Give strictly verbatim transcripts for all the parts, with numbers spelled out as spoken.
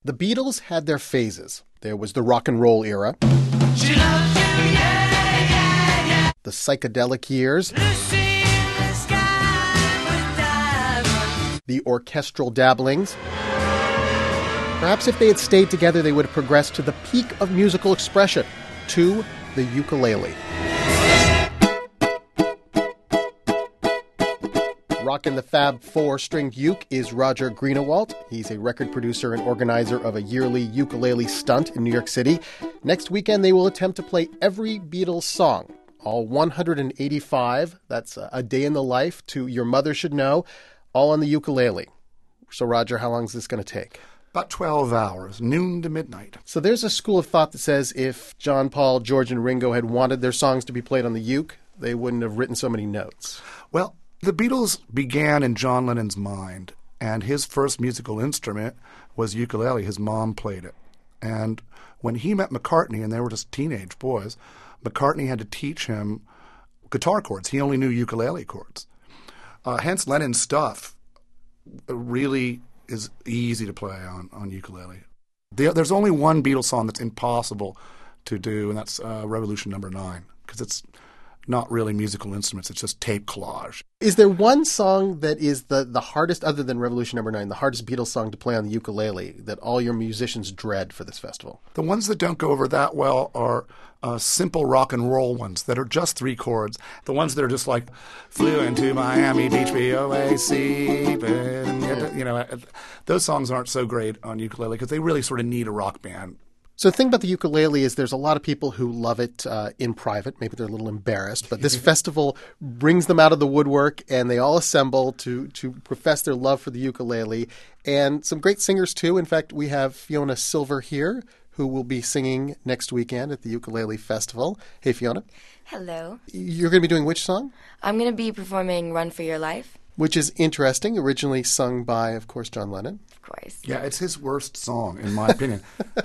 The Beatles had their phases. There was the rock and roll era, She loves you, yeah, yeah, yeah. the psychedelic years, Lucy in the sky with diamonds. the orchestral dabblings. Perhaps if they had stayed together, they would have progressed to the peak of musical expression, to the ukulele. Rockin' the Fab Four-stringed uke is Roger Greenawalt. He's a record producer and organizer of a yearly ukulele stunt in New York City. Next weekend, they will attempt to play every Beatles song, all one hundred eighty-five. That's a day in the life to Your Mother Should Know, all on the ukulele. So, Roger, how long is this going to take? About twelve hours, noon to midnight. So there's a school of thought that says if John, Paul, George, and Ringo had wanted their songs to be played on the uke, they wouldn't have written so many notes. Well, the Beatles began in John Lennon's mind, and his first musical instrument was ukulele. His mom played it. And when he met McCartney, and they were just teenage boys, McCartney had to teach him guitar chords. He only knew ukulele chords. Uh, hence, Lennon's stuff really is easy to play on, on ukulele. There, there's only one Beatles song that's impossible to do, and that's uh, Revolution Number Nine, because it's not really musical instruments, it's just tape collage. Is there one song that is the, the hardest, other than Revolution Number Nine, the hardest Beatles song to play on the ukulele that all your musicians dread for this festival? The ones that don't go over that well are uh, simple rock and roll ones that are just three chords. The ones that are just like, flew into Miami Beach, B O A C, but, you know, those songs aren't so great on ukulele because they really sort of need a rock band. So the thing about the ukulele is there's a lot of people who love it uh, in private. Maybe they're a little embarrassed, but this festival brings them out of the woodwork, and they all assemble to to profess their love for the ukulele. And some great singers, too. In fact, we have Fiona Silver here, who will be singing next weekend at the Ukulele Festival. Hey, Fiona. Hello. You're going to be doing which song? I'm going to be performing Run for Your Life. Which is interesting, originally sung by, of course, John Lennon. Of course. Yeah, it's his worst song, in my opinion.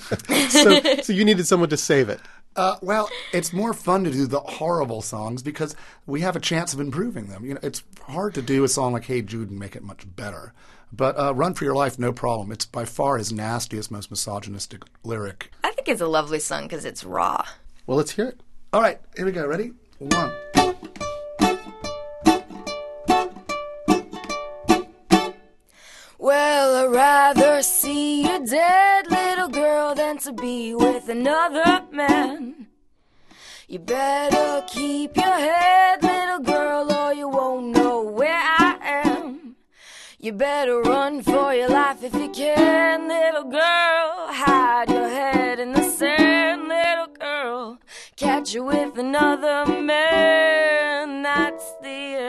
so, so you needed someone to save it. Uh, well, it's more fun to do the horrible songs because we have a chance of improving them. You know, it's hard to do a song like Hey Jude and make it much better. But uh, Run for Your Life, no problem. It's by far his nastiest, most misogynistic lyric. I think it's a lovely song because it's raw. Well, let's hear it. All right, here we go. Ready? One. Well, I'd rather see you dead, little girl, than to be with another man. You better keep your head, little girl, or you won't know where I am. You better run for your life if you can, little girl. Hide your head in the sand, little girl. Catch you with another man, that's the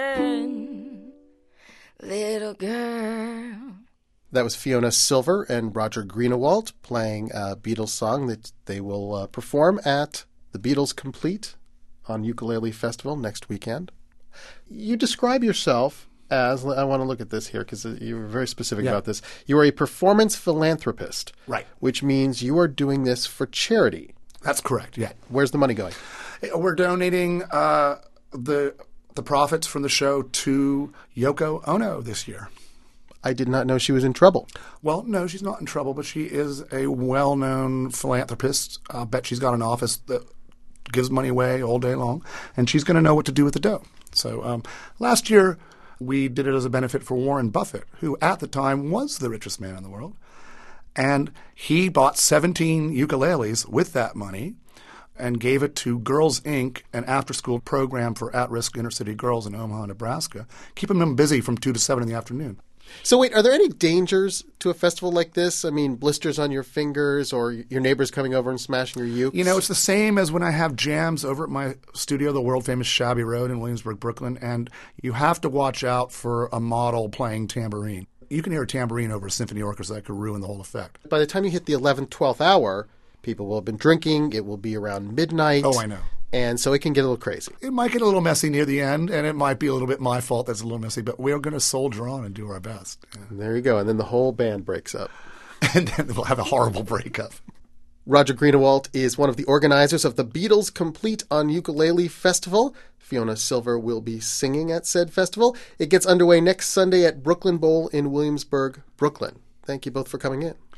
end, little girl. That was Fiona Silver and Roger Greenawalt playing a Beatles song that they will uh, perform at the Beatles Complete on Ukulele Festival next weekend. You describe yourself as, I want to look at this here because you were very specific yeah. about this. You are a performance philanthropist. Right. Which means you are doing this for charity. That's correct, yeah. Where's the money going? We're donating uh, the the profits from the show to Yoko Ono this year. I did not know she was in trouble. Well, no, she's not in trouble, but she is a well-known philanthropist. I'll bet she's got an office that gives money away all day long, and she's going to know what to do with the dough. So um, last year, we did it as a benefit for Warren Buffett, who at the time was the richest man in the world. And he bought seventeen ukuleles with that money and gave it to Girls, Incorporated, an after-school program for at-risk inner-city girls in Omaha, Nebraska, keeping them busy from two to seven in the afternoon. So wait, are there any dangers to a festival like this? I mean, blisters on your fingers or your neighbors coming over and smashing your ukes? You know, it's the same as when I have jams over at my studio, the world-famous Shabby Road in Williamsburg, Brooklyn, and you have to watch out for a model playing tambourine. You can hear a tambourine over a symphony orchestra that could ruin the whole effect. By the time you hit the eleventh, twelfth hour, people will have been drinking. It will be around midnight. Oh, I know. And so it can get a little crazy. It might get a little messy near the end, and it might be a little bit my fault that's a little messy, but we're going to soldier on and do our best. Yeah. There you go. And then the whole band breaks up. And then we'll have a horrible breakup. Roger Greenawalt is one of the organizers of the Beatles Complete on Ukulele Festival. Fiona Silver will be singing at said festival. It gets underway next Sunday at Brooklyn Bowl in Williamsburg, Brooklyn. Thank you both for coming in.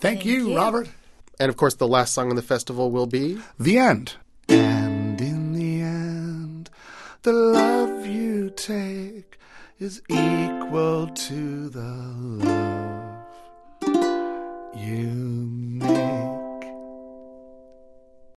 Thank, you, you. Robert. And of course, the last song on the festival will be The End. And in the end, the love you take is equal to the love